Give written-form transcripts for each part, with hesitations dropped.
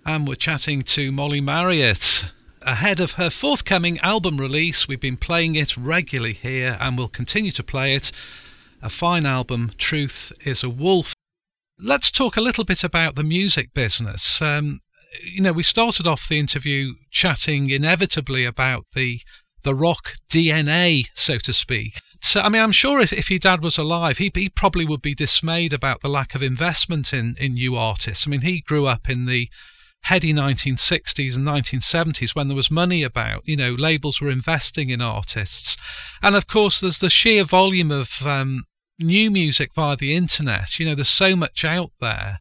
and we're chatting to Molly Marriott ahead of her forthcoming album release. We've been playing it regularly here and we'll continue to play it. A fine album, Truth is a Wolf. Let's talk a little bit about the music business. We started off the interview chatting inevitably about the rock DNA, so to speak. So, I'm sure if your dad was alive, he probably would be dismayed about the lack of investment in new artists. He grew up in the heady 1960s and 1970s when there was money about. Labels were investing in artists. And of course, there's the sheer volume of new music via the internet. There's so much out there.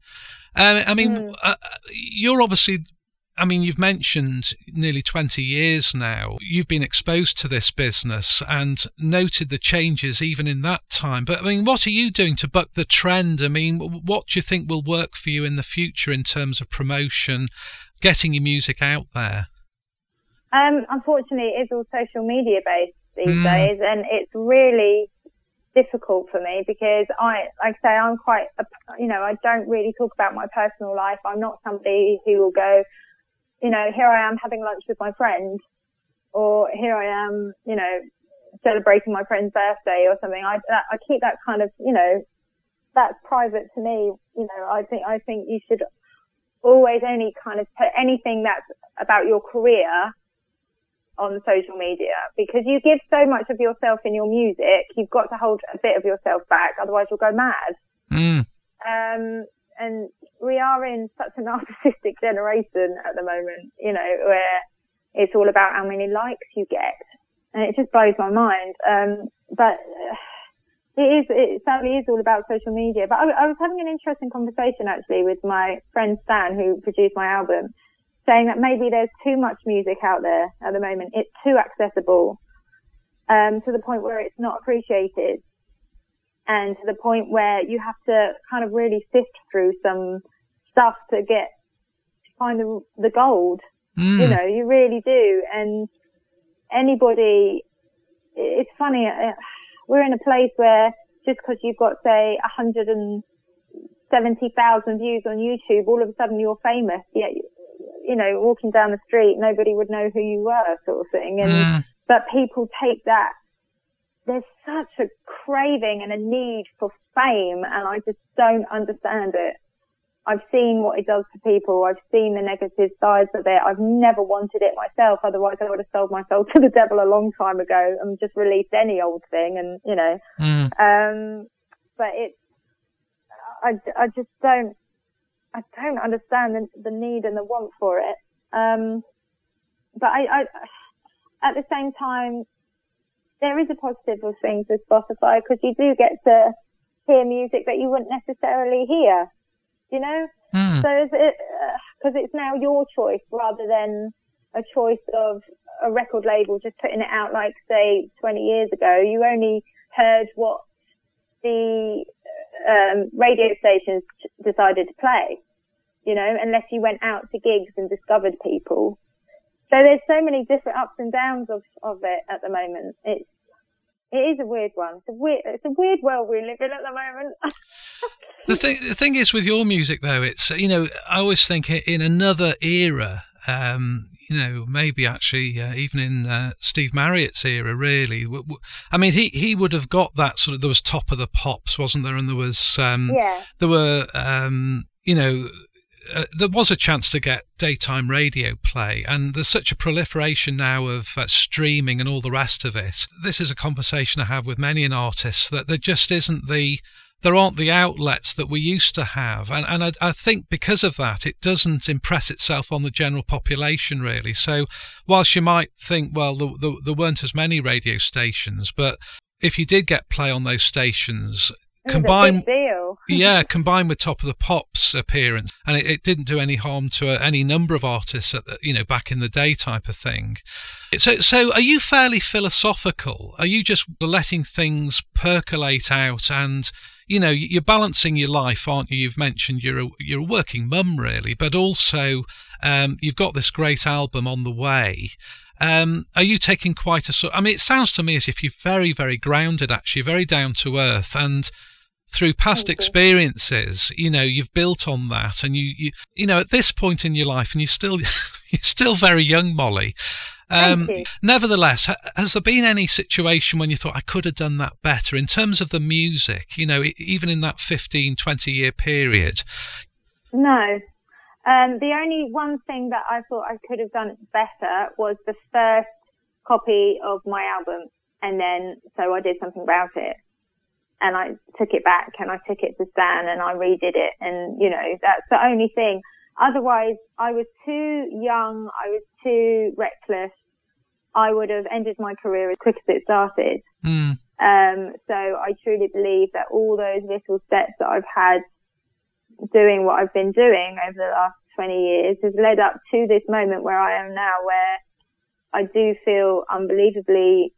You're obviously... you've mentioned nearly 20 years now. You've been exposed to this business and noted the changes even in that time. But, what are you doing to buck the trend? What do you think will work for you in the future in terms of promotion, getting your music out there? Unfortunately, it's all social media based these days, and it's really difficult for me because I'm quite, I don't really talk about my personal life. I'm not somebody who will go, here I am having lunch with my friend, or here I am, celebrating my friend's birthday or something. I keep that kind of, that's private to me. I think you should always only kind of put anything that's about your career on social media, because you give so much of yourself in your music. You've got to hold a bit of yourself back, otherwise you'll go mad. And we are in such a narcissistic generation at the moment, where it's all about how many likes you get. And it just blows my mind. But it sadly is all about social media. But I was having an interesting conversation actually with my friend Stan, who produced my album, saying that maybe there's too much music out there at the moment. It's too accessible, to the point where it's not appreciated. And to the point where you have to kind of really sift through some stuff to find the gold. You really do. And anybody, it's funny, we're in a place where just because you've got, say, 170,000 views on YouTube, all of a sudden you're famous. Yet, walking down the street, nobody would know who you were, sort of thing. And but people take that. There's such a craving and a need for fame, and I just don't understand it. I've seen what it does to people. I've seen the negative sides of it. I've never wanted it myself. Otherwise, I would have sold my soul to the devil a long time ago and just released any old thing. And but it's, I just don't. I don't understand the need and the want for it. But I at the same time, there is a positive of things with Spotify, because you do get to hear music that you wouldn't necessarily hear, So because it's now your choice rather than a choice of a record label just putting it out, like, say, 20 years ago. You only heard what the radio stations decided to play, unless you went out to gigs and discovered people. So there's so many different ups and downs of it at the moment. It is a weird one. It's a weird world we live in at the moment. The thing is with your music, though, it's, I always think in another era, maybe actually even in Steve Marriott's era, really. He would have got that sort of, there was Top of the Pops, wasn't there? And there was, there were, there was a chance to get daytime radio play, and there's such a proliferation now of streaming and all the rest of it. This is a conversation I have with many an artist, that there just there aren't the outlets that we used to have, and I think because of that, it doesn't impress itself on the general population, really. So whilst you might think, well, there weren't as many radio stations, but if you did get play on those stations, combined with Top of the Pops appearance, and it didn't do any harm to any number of artists back in the day, type of thing. So are you fairly philosophical? Are you just letting things percolate out, and you're balancing your life, aren't you? You've mentioned you're a working mum, really, but also you've got this great album on the way. Are you taking quite a it sounds to me as if you're very, very grounded, actually, very down to earth, and through past experiences, you've built on that, and you at this point in your life, and you're still very young, Molly. Nevertheless, has there been any situation when you thought I could have done that better in terms of the music, even in that 15-20 year period? No. The only one thing that I thought I could have done better was the first copy of my album. And then, so I did something about it, and I took it back, and I took it to Stan, and I redid it. And, that's the only thing. Otherwise, I was too young. I was too reckless. I would have ended my career as quick as it started. So I truly believe that all those little steps that I've had doing what I've been doing over the last 20 years has led up to this moment where I am now, where I do feel unbelievably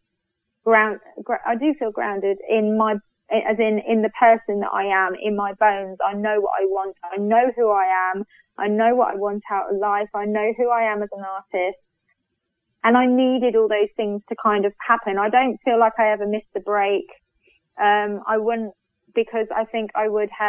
I do feel grounded in in the person that I am, in my bones. I know what I want. I know who I am. I know what I want out of life. I know who I am as an artist. And I needed all those things to kind of happen. I don't feel like I ever missed a break. I wouldn't, because I think I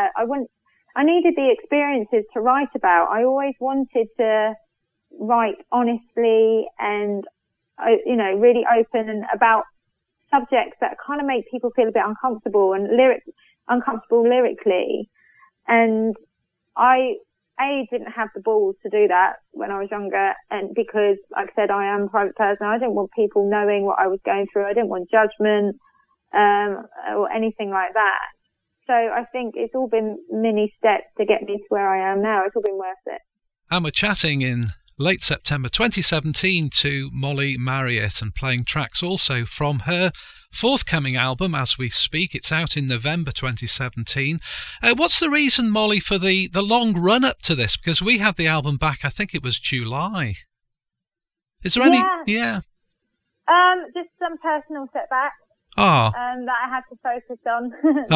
needed the experiences to write about. I always wanted to write honestly and, really open and about subjects that kind of make people feel a bit uncomfortable lyrically. And I didn't have the balls to do that when I was younger. And because, like I said, I am a private person, I didn't want people knowing what I was going through. I didn't want judgment, or anything like that. So I think it's all been mini steps to get me to where I am now. It's all been worth it. And we're chatting in late September 2017 to Molly Marriott, and playing tracks also from her forthcoming album as we speak. It's out in November 2017. What's the reason, Molly, for the long run up to this? Because we had the album back, I think it was July. Is there any? Yeah. Just some personal setbacks. That I had to focus on.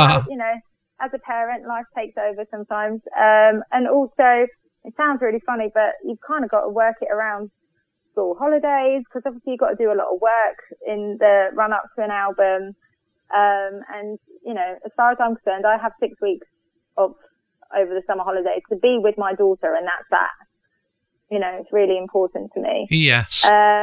As a parent, life takes over sometimes. And also, it sounds really funny, but you've kind of got to work it around school holidays, because obviously you've got to do a lot of work in the run up to an album. And, as far as I'm concerned, I have 6 weeks off over the summer holidays to be with my daughter, and that's that. It's really important to me. Yes.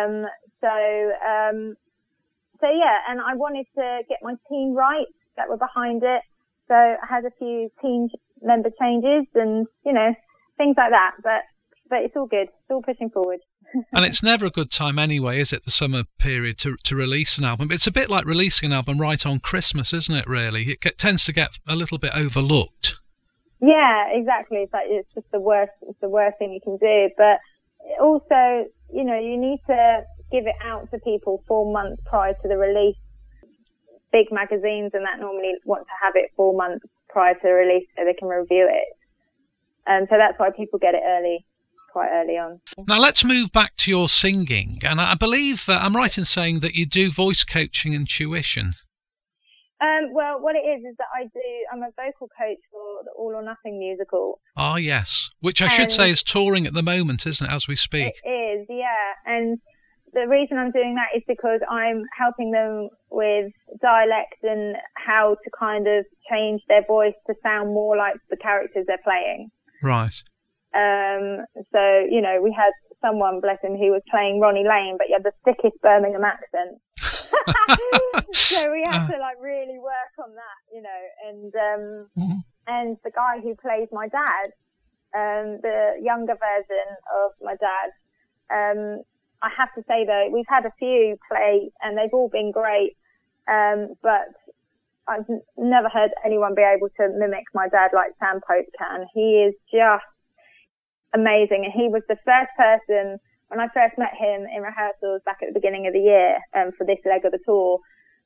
So yeah, and I wanted to get my team right that were behind it. So I had a few team member changes and, things like that. But it's all good. It's all pushing forward. And it's never a good time anyway, is it, the summer period, to release an album? It's a bit like releasing an album right on Christmas, isn't it, really? It tends to get a little bit overlooked. Yeah, exactly. It's just the worst thing you can do. But also, you need to give it out to people 4 months prior to the release. Big magazines and that normally want to have it 4 months prior to the release so they can review it. And so that's why people get it quite early on. Now let's move back to your singing. And I believe I'm right in saying that you do voice coaching and tuition. Well, what it is that I'm a vocal coach for the All or Nothing musical. Ah, yes. Which I should say is touring at the moment, isn't it, as we speak? It is, yeah. And the reason I'm doing that is because I'm helping them with dialect and how to kind of change their voice to sound more like the characters they're playing. Right. So, we had someone, bless him, who was playing Ronnie Lane, but he had the thickest Birmingham accent. So we had to really work on that, and the guy who plays my dad, the younger version of my dad, I have to say though, we've had a few play and they've all been great, but I've never heard anyone be able to mimic my dad like Sam Pope can. He is just amazing, and he was the first person. When I first met him in rehearsals back at the beginning of the year, for this leg of the tour,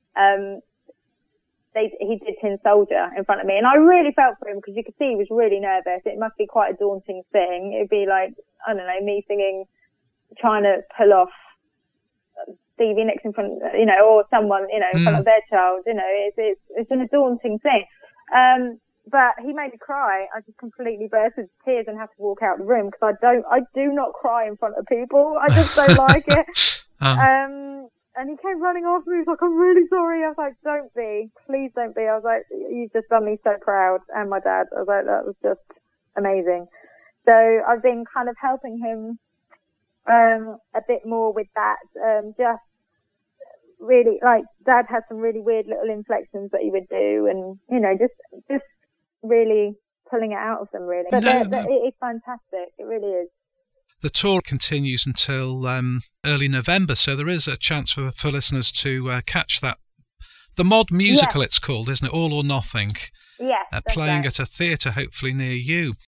he did Tin Soldier in front of me, and I really felt for him because you could see he was really nervous. It must be quite a daunting thing. It'd be like, I don't know, me singing, trying to pull off Stevie Nicks in front, or someone, in front of their child. It's a daunting thing. But he made me cry. I just completely burst into tears and had to walk out of the room because I do not cry in front of people. I just don't like it. And he came running after me. He was like, I'm really sorry. I was like, don't be. Please don't be. I was like, you've just done me so proud. And my dad. I was like, that was just amazing. So I've been kind of helping him a bit more with that. Just really, like, Dad had some really weird little inflections that he would do. And, you know, just really pulling it out of them, really. But it is fantastic. It really is. The tour continues until early November, so there is a chance for listeners to catch that. The Mod musical, It's called, isn't it? All or Nothing. Yes. Playing right. at a theatre, hopefully near you.